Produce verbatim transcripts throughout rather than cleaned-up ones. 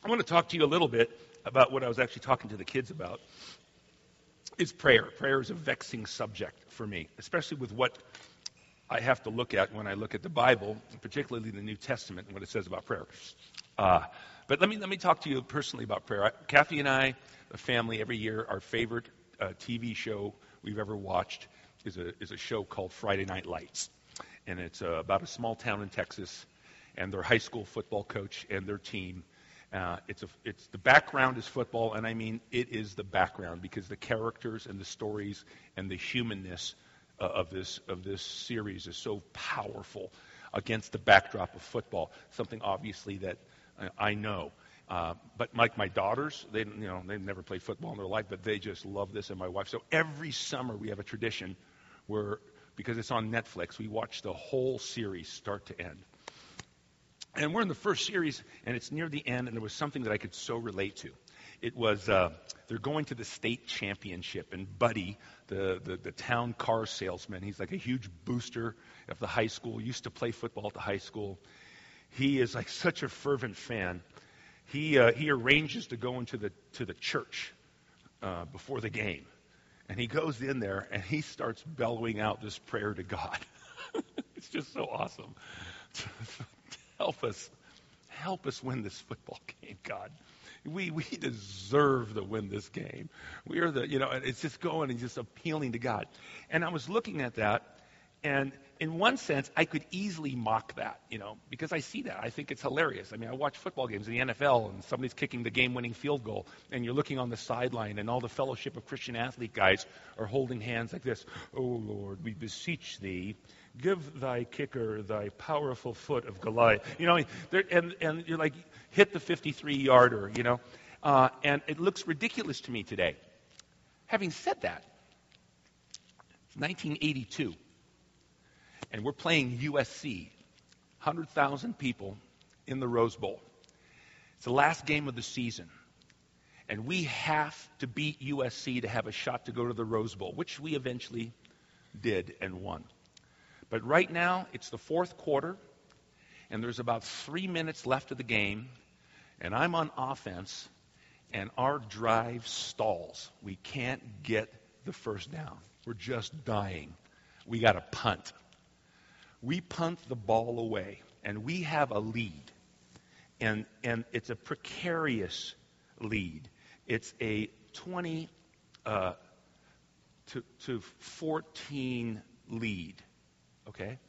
I want to talk to you a little bit about what I was actually talking to the kids about. Is prayer. Prayer is a vexing subject for me, especially with what I have to look at when I look at the Bible, particularly the New Testament and what it says about prayer. Uh, but let me let me talk to you personally about prayer. I, Kathy and I, the family, every year, our favorite uh, T V show we've ever watched is a is a show called Friday Night Lights, and it's uh, about a small town in Texas, and their high school football coach and their team. Uh, it's a, it's the background is football, and I mean it is the background because the characters and the stories and the humanness uh, of this of this series is so powerful against the backdrop of football. Something obviously that uh, I know, uh, but like my daughters, they you know they've never played football in their life, but they just love this, and my wife. So every summer we have a tradition where, because it's on Netflix, we watch the whole series start to end. And we're in the first series, and it's near the end, and there was something that I could so relate to. It was, uh, they're going to the state championship, and Buddy, the, the, the town car salesman, he's like a huge booster of the high school, used to play football at the high school. He is like such a fervent fan. He uh, he arranges to go into the to the church uh, before the game. And he goes in there, and he starts bellowing out this prayer to God. It's just so awesome. Help us. Help us win this football game, God. We we deserve to win this game. We are the, you know, and it's just going and just appealing to God. And I was looking at that, and in one sense, I could easily mock that, you know, because I see that. I think it's hilarious. I mean, I watch football games in the N F L, and somebody's kicking the game-winning field goal, and you're looking on the sideline, and all the Fellowship of Christian Athlete guys are holding hands like this. Oh, Lord, we beseech thee, give thy kicker thy powerful foot of Goliath. You know, and, and you're like, hit the fifty-three-yarder, you know. Uh, and it looks ridiculous to me today. Having said that, it's nineteen eighty-two. And we're playing U S C, one hundred thousand people in the Rose Bowl. It's the last game of the season. And we have to beat U S C to have a shot to go to the Rose Bowl, which we eventually did and won. But right now, it's the fourth quarter, and there's about three minutes left of the game, and I'm on offense, and our drive stalls. We can't get the first down. We're just dying. We got to punt. We punt the ball away, and we have a lead. And and it's a precarious lead. It's a twenty uh, to, to fourteen lead, okay?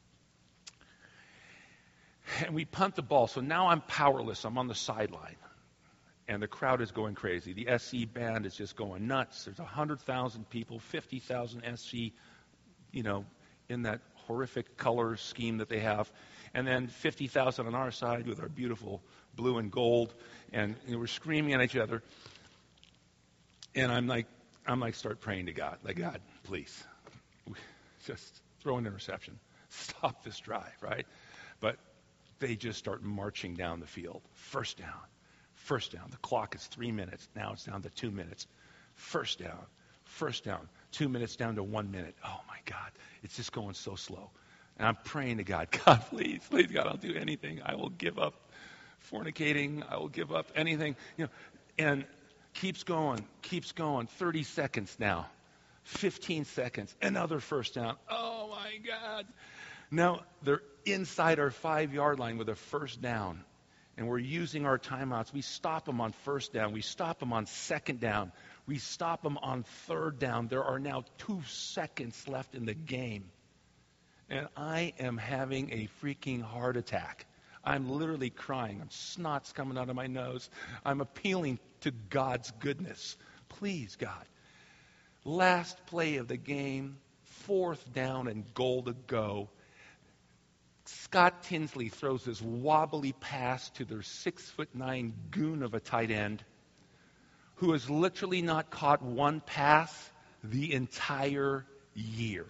And we punt the ball, so now I'm powerless. I'm on the sideline, and the crowd is going crazy. The S C band is just going nuts. There's one hundred thousand people, fifty thousand S C, you know, in that horrific color scheme that they have, and then fifty thousand on our side with our beautiful blue and gold, and you know, we're screaming at each other. And I'm like, I'm like, start praying to God, like, God, please, just throw an interception, stop this drive, right? But they just start marching down the field. First down, first down. The clock is three minutes. Now it's down to two minutes. First down, first down. Two minutes down to one minute. Oh, my God. It's just going so slow. And I'm praying to God, God, please, please, God, I'll do anything. I will give up fornicating. I will give up anything. You know, and keeps going, keeps going. thirty seconds now. fifteen seconds. Another first down. Oh, my God. Now they're inside our five-yard line with a first down. And we're using our timeouts. We stop them on first down. We stop them on second down. We stop them on third down. There are now two seconds left in the game. And I am having a freaking heart attack. I'm literally crying. I'm snot's coming out of my nose. I'm appealing to God's goodness. Please, God. Last play of the game, fourth down and goal to go. Scott Tinsley throws this wobbly pass to their six foot nine goon of a tight end who has literally not caught one pass the entire year.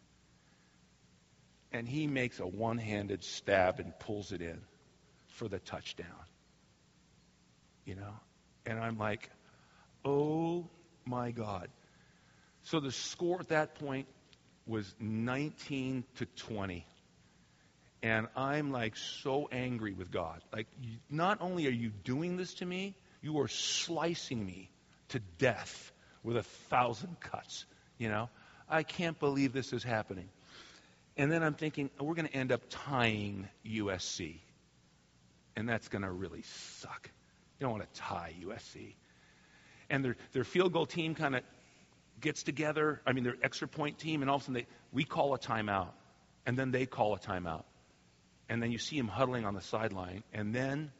And he makes a one-handed stab and pulls it in for the touchdown. You know? And I'm like, oh my God. So the score at that point was nineteen to twenty. And I'm like so angry with God. Like, you, not only are you doing this to me, you are slicing me to death with a thousand cuts. You know, I can't believe this is happening. And then I'm thinking, we're going to end up tying U S C. And that's going to really suck. You don't want to tie U S C. And their their field goal team kind of gets together. I mean, their extra point team, and all of a sudden they, we call a timeout. And then they call a timeout. And then you see them huddling on the sideline. And then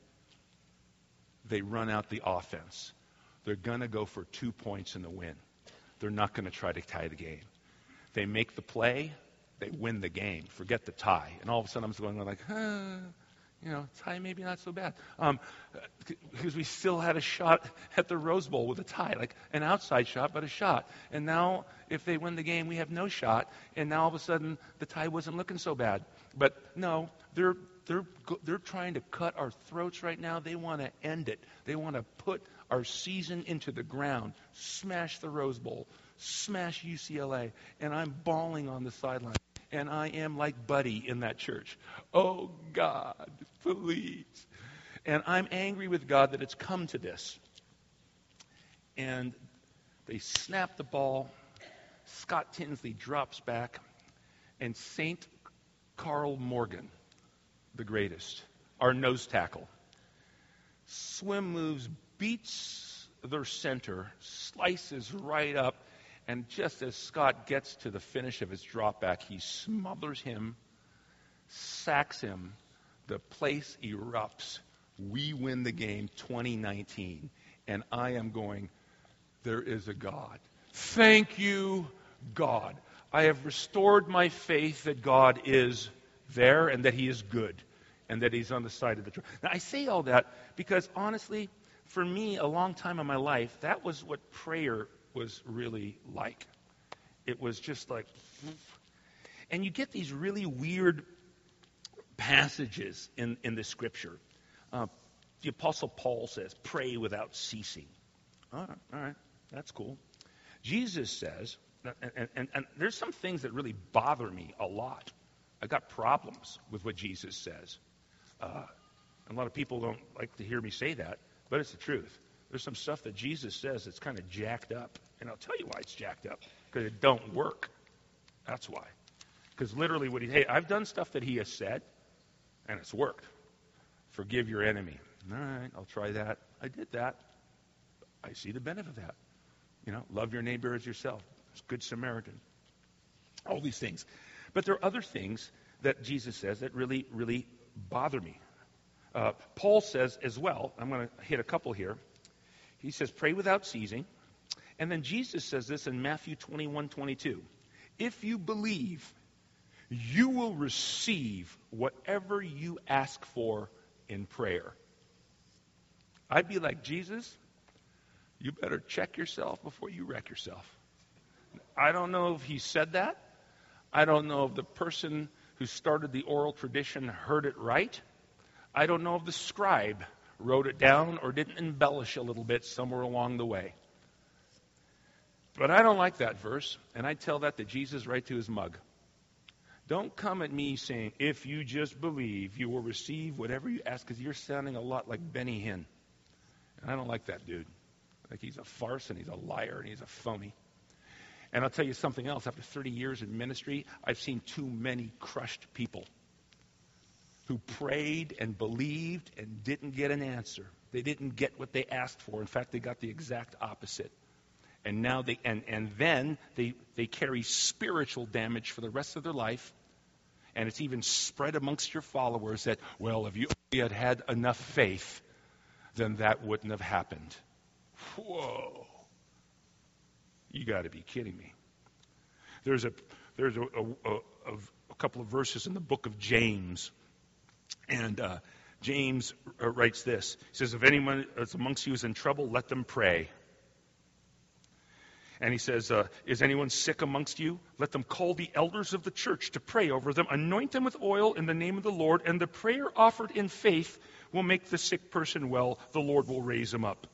they run out the offense. They're going to go for two points in the win. They're not going to try to tie the game. They make the play. They win the game. Forget the tie. And all of a sudden I'm going like, huh, you know, tie maybe not so bad. Um, because we still had a shot at the Rose Bowl with a tie, like an outside shot, but a shot. And now if they win the game, we have no shot. And now all of a sudden the tie wasn't looking so bad. But no, they're they're they're trying to cut our throats right now. They want to end it. They want to put our season into the ground, smash the Rose Bowl, smash U C L A, and I'm bawling on the sideline. And I am like Buddy in that church. Oh, God, please. And I'm angry with God that it's come to this. And they snap the ball. Scott Tinsley drops back. And Saint Carl Morgan, the greatest, our nose tackle, swim moves, beats their center, slices right up. And just as Scott gets to the finish of his drop back, he smothers him, sacks him. The place erupts. We win the game twenty nineteen. And I am going, there is a God. Thank you, God. I have restored my faith that God is there and that he is good and that he's on the side of the truth. Now, I say all that because, honestly, for me, a long time in my life, that was what prayer was really like. It was just like, and you get these really weird passages in, in the scripture. Uh, the Apostle Paul says, pray without ceasing. All right, all right, that's cool. Jesus says, and, and, and there's some things that really bother me a lot. I got problems with what Jesus says. Uh, a lot of people don't like to hear me say that, but it's the truth. There's some stuff that Jesus says that's kind of jacked up. And I'll tell you why it's jacked up. Because it don't work. That's why. Because literally what he, hey, I've done stuff that he has said, and it's worked. Forgive your enemy. All right, I'll try that. I did that. I see the benefit of that. You know, love your neighbor as yourself. It's Good Samaritan. All these things. But there are other things that Jesus says that really, really bother me. Uh, Paul says as well, I'm going to hit a couple here. He says, pray without ceasing. And then Jesus says this in Matthew twenty-one twenty-two. If you believe, you will receive whatever you ask for in prayer. I'd be like, Jesus, you better check yourself before you wreck yourself. I don't know if he said that. I don't know if the person who started the oral tradition heard it right. I don't know if the scribe wrote it down or didn't embellish a little bit somewhere along the way. But I don't like that verse, and I tell that to Jesus right to his mug. Don't come at me saying, if you just believe, you will receive whatever you ask, because you're sounding a lot like Benny Hinn. And I don't like that dude. Like he's a farce, and he's a liar, and he's a phony. And I'll tell you something else. After thirty years in ministry, I've seen too many crushed people who prayed and believed and didn't get an answer. They didn't get what they asked for. In fact, they got the exact opposite. And now they and, and then they, they carry spiritual damage for the rest of their life. And it's even spread amongst your followers that, well, if you only had had enough faith, then that wouldn't have happened. Whoa. You got to be kidding me. There's a there's a, a, a, a couple of verses in the book of James. And uh, James uh, writes this. He says, if anyone is amongst you is in trouble, let them pray. And he says, uh, is anyone sick amongst you? Let them call the elders of the church to pray over them. Anoint them with oil in the name of the Lord. And the prayer offered in faith will make the sick person well. The Lord will raise him up.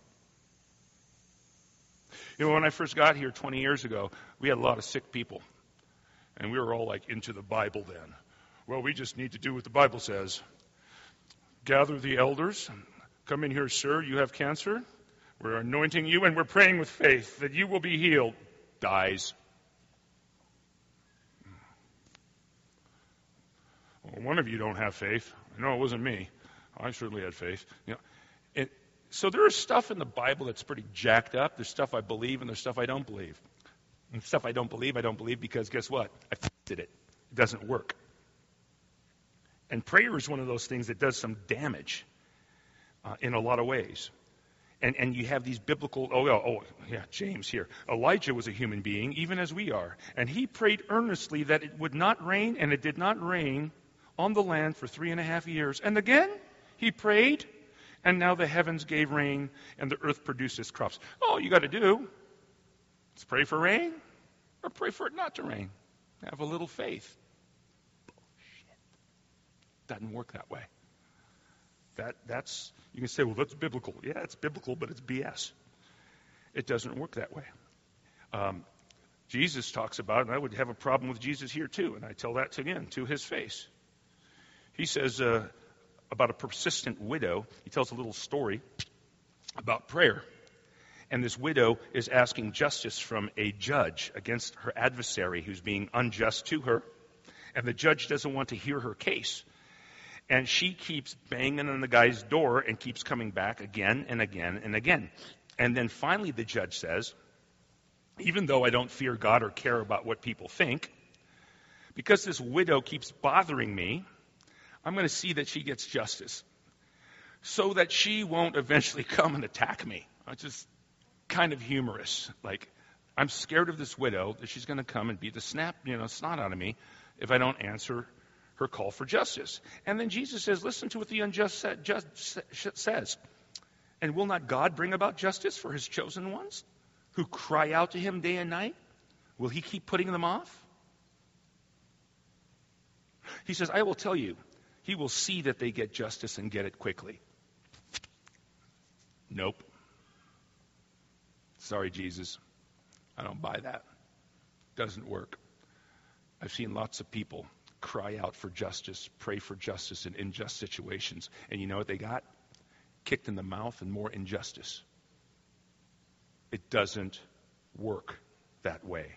You know, when I first got here twenty years ago, we had a lot of sick people. And we were all like into the Bible then. Well, we just need to do what the Bible says. Gather the elders. Come in here, sir. You have cancer. We're anointing you, and we're praying with faith that you will be healed. Dies. Well, one of you don't have faith. No, it wasn't me. I certainly had faith. You know, it, so there is stuff in the Bible that's pretty jacked up. There's stuff I believe, and there's stuff I don't believe. And stuff I don't believe, I don't believe because guess what? I tested it. It doesn't work. And prayer is one of those things that does some damage uh, in a lot of ways. And and you have these biblical, oh, yeah, oh, yeah, James here. Elijah was a human being, even as we are. And he prayed earnestly that it would not rain, and it did not rain on the land for three and a half years. And again, he prayed, and now the heavens gave rain, and the earth produced its crops. All you got to do is pray for rain, or pray for it not to rain. Have a little faith. Bullshit. Doesn't work that way. That that's you can say, well, that's biblical. Yeah, it's biblical, but it's B S. It doesn't work that way. Um, Jesus talks about, and I would have a problem with Jesus here too, and I tell that to, again to his face. He says uh, about a persistent widow. He tells a little story about prayer, and this widow is asking justice from a judge against her adversary who's being unjust to her, and the judge doesn't want to hear her case. And she keeps banging on the guy's door and keeps coming back again and again and again. And then finally the judge says, even though I don't fear God or care about what people think, because this widow keeps bothering me, I'm going to see that she gets justice so that she won't eventually come and attack me. It's just kind of humorous. Like, I'm scared of this widow that she's going to come and beat the snap, you know, snot out of me if I don't answer her call for justice. And then Jesus says, listen to what the unjust judge says. And will not God bring about justice for his chosen ones who cry out to him day and night? Will he keep putting them off? He says, I will tell you, he will see that they get justice and get it quickly. Nope. Sorry, Jesus. I don't buy that. Doesn't work. I've seen lots of people cry out for justice, pray for justice in unjust situations. And you know what they got? Kicked in the mouth and more injustice. It doesn't work that way.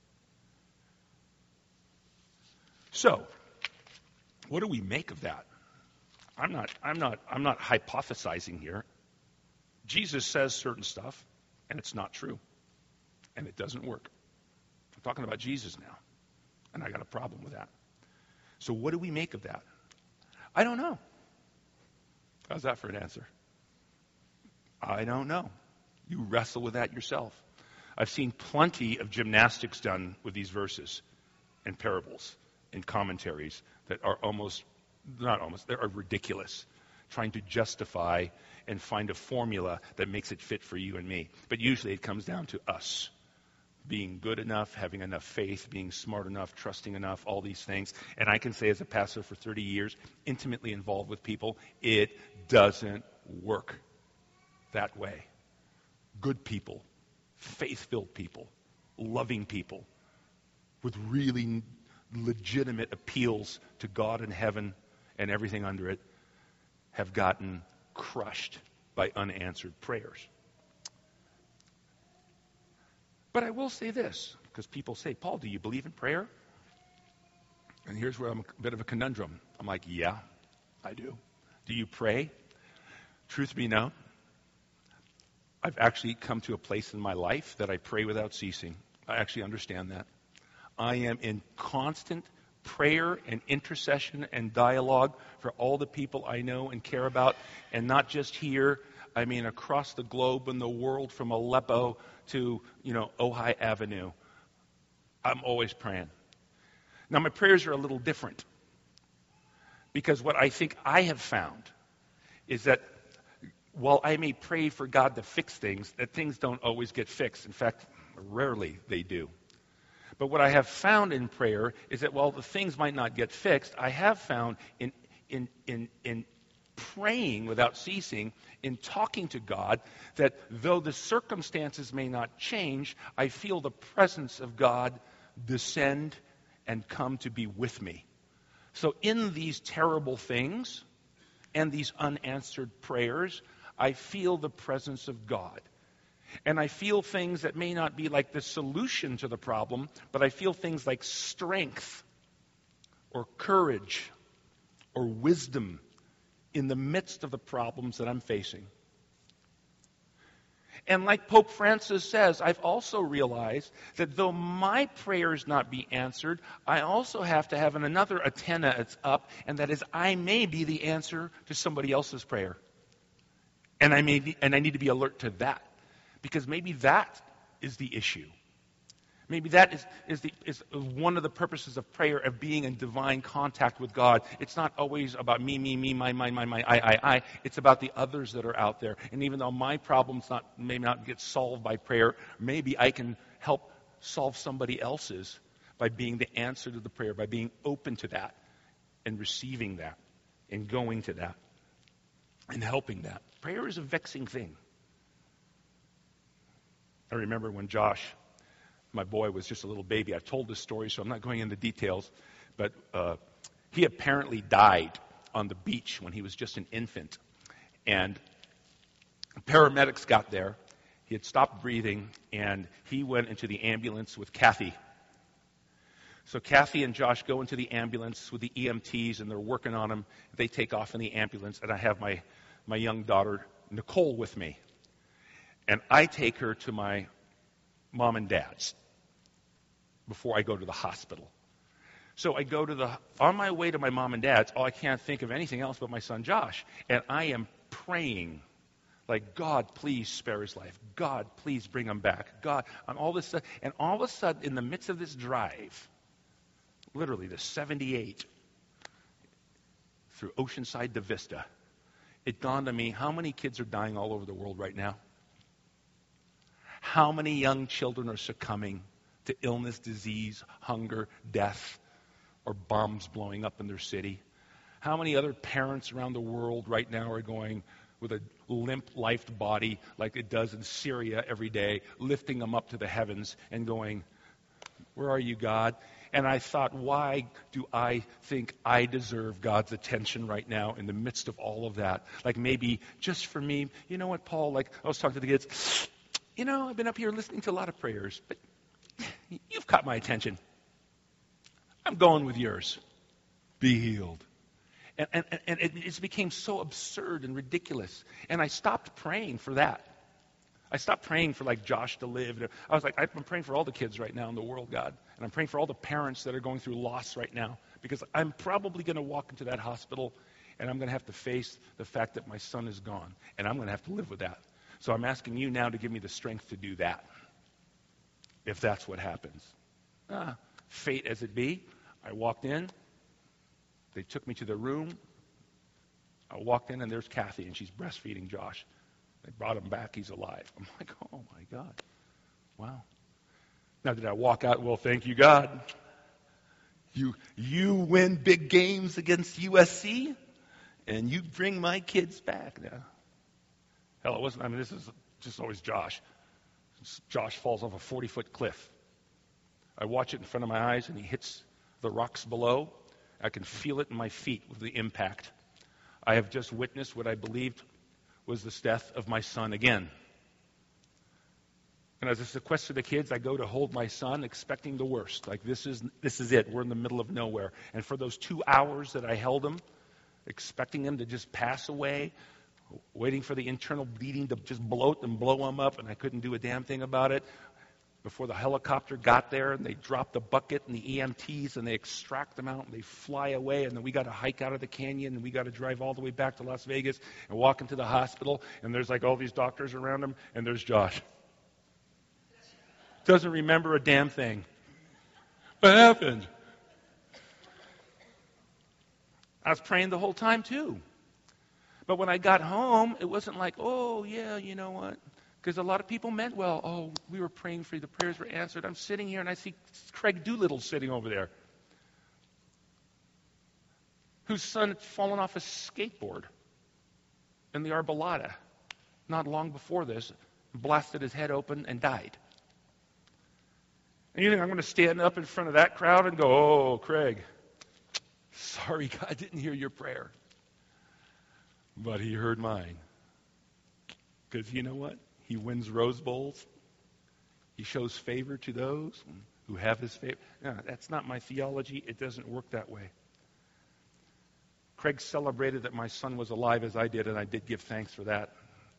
So, what do we make of that? I'm not I'm not I'm not hypothesizing here. Jesus says certain stuff and it's not true. And it doesn't work. I'm talking about Jesus now. And I got a problem with that. So what do we make of that? I don't know. How's that for an answer? I don't know. You wrestle with that yourself. I've seen plenty of gymnastics done with these verses and parables and commentaries that are almost, not almost, they are ridiculous, trying to justify and find a formula that makes it fit for you and me. But usually it comes down to us. Being good enough, having enough faith, being smart enough, trusting enough, all these things. And I can say as a pastor for thirty years, intimately involved with people, it doesn't work that way. Good people, faith-filled people, loving people, with really legitimate appeals to God and heaven and everything under it, have gotten crushed by unanswered prayers. But I will say this, because people say, Paul, do you believe in prayer? And here's where I'm a bit of a conundrum. I'm like, yeah, I do. Do you pray? Truth be known, I've actually come to a place in my life that I pray without ceasing. I actually understand that. I am in constant prayer and intercession and dialogue for all the people I know and care about, and not just here, I mean across the globe and the world, from Aleppo to, you know, Ojai Avenue. I'm always praying. Now, my prayers are a little different, because what I think I have found is that while I may pray for God to fix things, that things don't always get fixed. In fact, rarely they do. But what I have found in prayer is that while the things might not get fixed, I have found in in in in praying without ceasing, in talking to God, that though the circumstances may not change, I feel the presence of God descend and come to be with me. So in these terrible things and these unanswered prayers, I feel the presence of God. And I feel things that may not be like the solution to the problem, but I feel things like strength or courage or wisdom in the midst of the problems that I'm facing. And like Pope Francis says, I've also realized that though my prayers not be answered, I also have to have an, another antenna that's up, and that is I may be the answer to somebody else's prayer. And I may be, and I need to be alert to that, because maybe that is the issue. Maybe that is, is, the, is one of the purposes of prayer, of being in divine contact with God. It's not always about me, me, me, my, my, my, my, I, I, I. It's about the others that are out there. And even though my problems not, may not get solved by prayer, maybe I can help solve somebody else's by being the answer to the prayer, by being open to that and receiving that and going to that and helping that. Prayer is a vexing thing. I remember when Josh, my boy, was just a little baby. I've told this story, so I'm not going into details. But uh, he apparently died on the beach when he was just an infant. And paramedics got there. He had stopped breathing, and he went into the ambulance with Kathy. So Kathy and Josh go into the ambulance with the E M Ts, and they're working on him. They take off in the ambulance, and I have my, my young daughter, Nicole, with me. And I take her to my mom and dad's before I go to the hospital. So I go to the, on my way to my mom and dad's, oh, I can't think of anything else but my son Josh. And I am praying, like, God, please spare his life. God, please bring him back. God, on all this stuff. And all of a sudden, in the midst of this drive, literally the seventy-eight through Oceanside to Vista, it dawned on me, how many kids are dying all over the world right now? How many young children are succumbing to illness, disease, hunger, death, or bombs blowing up in their city? How many other parents around the world right now are going with a limp-lifed body like it does in Syria every day, lifting them up to the heavens and going, where are you, God? And I thought, why do I think I deserve God's attention right now in the midst of all of that? Like maybe just for me, you know what, Paul, like I was talking to the kids, you know, I've been up here listening to a lot of prayers, but you've caught my attention. I'm going with yours. Be healed. And, and, and it, it became so absurd and ridiculous. And I stopped praying for that. I stopped praying for, like, Josh to live. I was like, I'm praying for all the kids right now in the world, God. And I'm praying for all the parents that are going through loss right now. Because I'm probably going to walk into that hospital and I'm going to have to face the fact that my son is gone. And I'm going to have to live with that. So I'm asking you now to give me the strength to do that, if that's what happens. Ah, fate as it be. I walked in. They took me to the room. I walked in, and there's Kathy, and she's breastfeeding Josh. They brought him back. He's alive. I'm like, oh, my God. Wow. Now, did I walk out? Well, thank you, God. You, you win big games against U S C, and you bring my kids back. Now, hell, it wasn't. I mean, this is just always Josh. Josh falls off a forty-foot cliff. I watch it in front of my eyes, and he hits the rocks below. I can feel it in my feet with the impact. I have just witnessed what I believed was the death of my son again. And as I sequester the kids, I go to hold my son, expecting the worst. Like, this is this is it. We're in the middle of nowhere. And for those two hours that I held him, expecting him to just pass away, waiting for the internal bleeding to just bloat and blow him up, and I couldn't do a damn thing about it. Before the helicopter got there, and they dropped the bucket and the E M Ts, and they extract them out, and they fly away, and then we got to hike out of the canyon, and we got to drive all the way back to Las Vegas and walk into the hospital, and there's like all these doctors around him, and there's Josh. Doesn't remember a damn thing. What happened? I was praying the whole time, too. But when I got home, it wasn't like, oh, yeah, you know what? Because a lot of people meant well. Oh, we were praying for you. The prayers were answered. I'm sitting here, and I see Craig Doolittle sitting over there, whose son had fallen off a skateboard in the Arbolada not long before this, blasted his head open and died. And you think I'm going to stand up in front of that crowd and go, oh, Craig, Sorry, God didn't hear your prayer, but he heard mine. Because you know what? He wins Rose Bowls. He shows favor to those who have his favor. No, that's not my theology. It doesn't work that way. Craig celebrated that my son was alive as I did, and I did give thanks for that.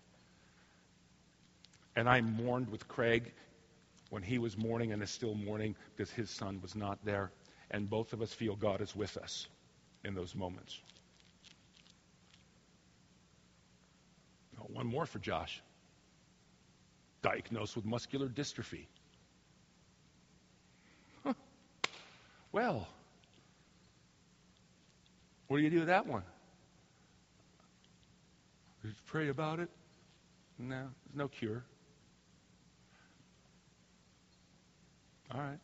And I mourned with Craig when he was mourning and is still mourning because his son was not there. And both of us feel God is with us in those moments. Oh, one more for Josh. Diagnosed with muscular dystrophy. Huh. Well, what do you do with that one? Just pray about it? No, there's no cure. All right.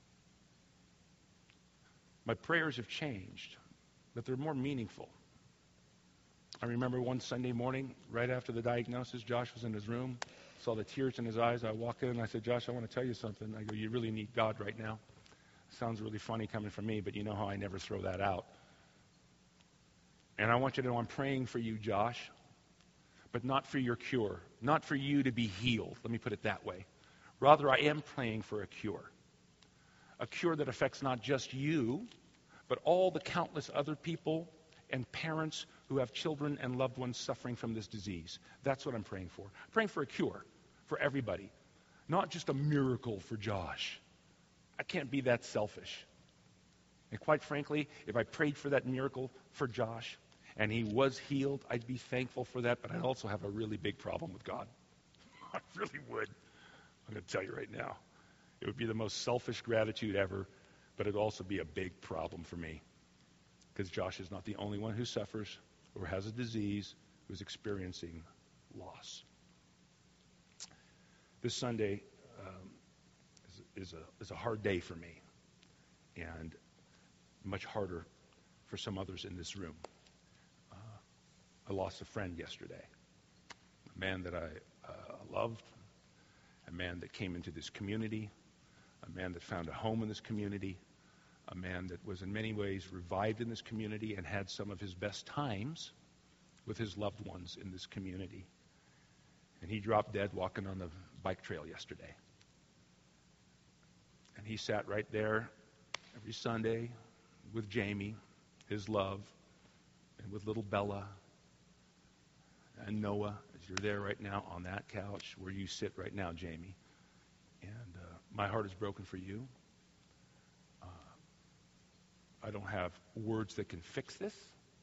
My prayers have changed, but they're more meaningful. I remember one Sunday morning, right after the diagnosis, Josh was in his room, saw the tears in his eyes. I walked in and I said, Josh, I want to tell you something. I go, you really need God right now. Sounds really funny coming from me, but you know how I never throw that out. And I want you to know I'm praying for you, Josh, but not for your cure, not for you to be healed. Let me put it that way. Rather, I am praying for a cure. A cure that affects not just you, but all the countless other people and parents who have children and loved ones suffering from this disease. That's what I'm praying for. I'm praying for a cure for everybody, not just a miracle for Josh. I can't be that selfish. And quite frankly, if I prayed for that miracle for Josh and he was healed, I'd be thankful for that, but I'd also have a really big problem with God. I really would. I'm going to tell you right now. It would be the most selfish gratitude ever, but it'd also be a big problem for me. Because Josh is not the only one who suffers or has a disease who's experiencing loss. This Sunday um, is, is, a, is a hard day for me, and much harder for some others in this room. Uh, I lost a friend yesterday, a man that I uh, loved, a man that came into this community, a man that found a home in this community, a man that was in many ways revived in this community and had some of his best times with his loved ones in this community. And he dropped dead walking on the bike trail yesterday. And he sat right there every Sunday with Jamie, his love, and with little Bella and Noah, as you're there right now on that couch where you sit right now, Jamie. And uh, my heart is broken for you. Uh, I don't have words that can fix this.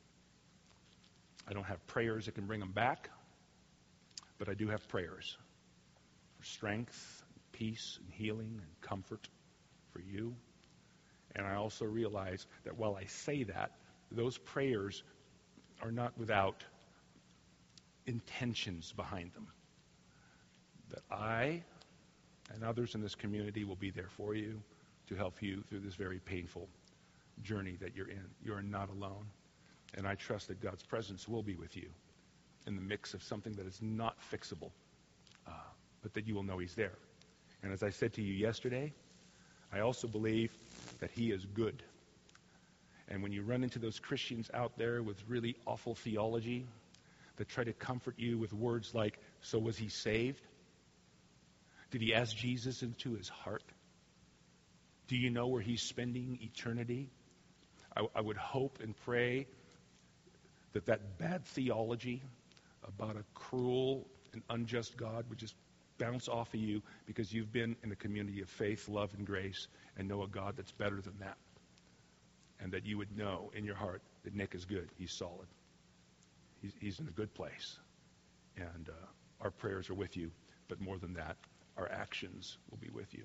I don't have prayers that can bring them back. But I do have prayers for strength, peace, and healing, and comfort for you. And I also realize that while I say that, those prayers are not without intentions behind them. That I and others in this community will be there for you to help you through this very painful journey that you're in. You're not alone. And I trust that God's presence will be with you in the mix of something that is not fixable, uh, but that you will know he's there. And as I said to you yesterday, I also believe that he is good. And when you run into those Christians out there with really awful theology that try to comfort you with words like, so was he saved? Did he ask Jesus into his heart? Do you know where he's spending eternity? I, I would hope and pray that that bad theology about a cruel and unjust God would just bounce off of you because you've been in a community of faith, love, and grace and know a God that's better than that. And that you would know in your heart that Nick is good. He's solid. He's, he's in a good place. And uh, our prayers are with you. But more than that, our actions will be with you.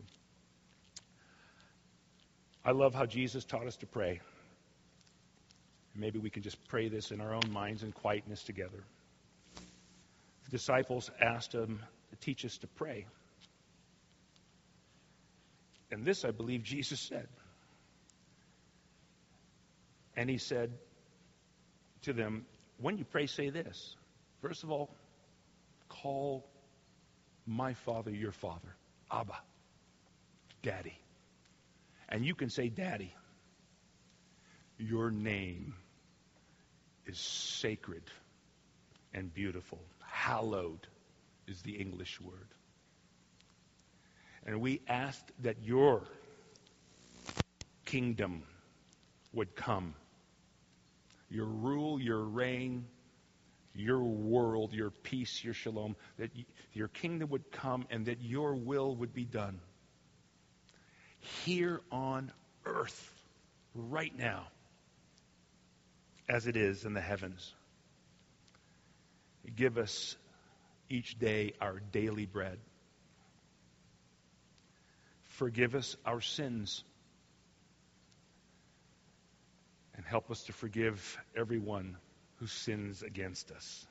I love how Jesus taught us to pray. Maybe we can just pray this in our own minds in quietness together. The disciples asked him to teach us to pray. And this, I believe, Jesus said. And he said to them, when you pray, say this. First of all, call my Father your Father, Abba, Daddy. And you can say Daddy. Your name is sacred and beautiful. Hallowed is the English word. And we asked that your kingdom would come. Your rule, your reign, your world, your peace, your shalom, that y- your kingdom would come and that your will would be done here on earth, right now, as it is in the heavens. Give us each day our daily bread. Forgive us our sins. And help us to forgive everyone who sins against us.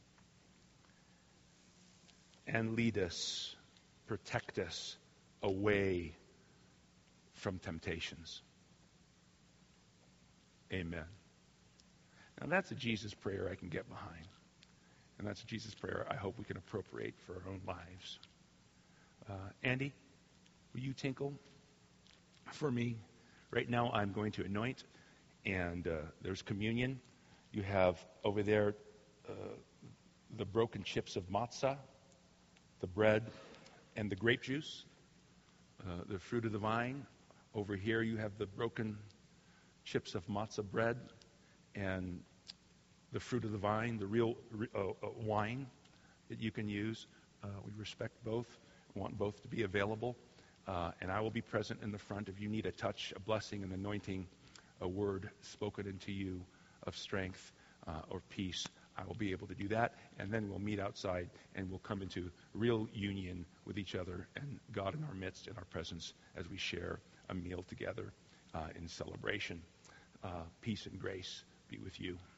And lead us, protect us away from temptations. Amen. Now that's a Jesus prayer I can get behind. And that's a Jesus prayer I hope we can appropriate for our own lives. Uh, Andy, will you tinkle for me? Right now I'm going to anoint, and uh, there's communion. You have over there uh, the broken chips of matzah, the bread, and the grape juice, uh, the fruit of the vine. Over here you have the broken chips of matzah bread and the fruit of the vine, the real uh, uh, wine that you can use. Uh, we respect both, want both to be available. Uh, and I will be present in the front. If you need a touch, a blessing, an anointing, a word spoken into you of strength uh, or peace, I will be able to do that. And then we'll meet outside and we'll come into real union with each other and God in our midst, in our presence, as we share a meal together uh, in celebration. Uh, peace and grace be with you.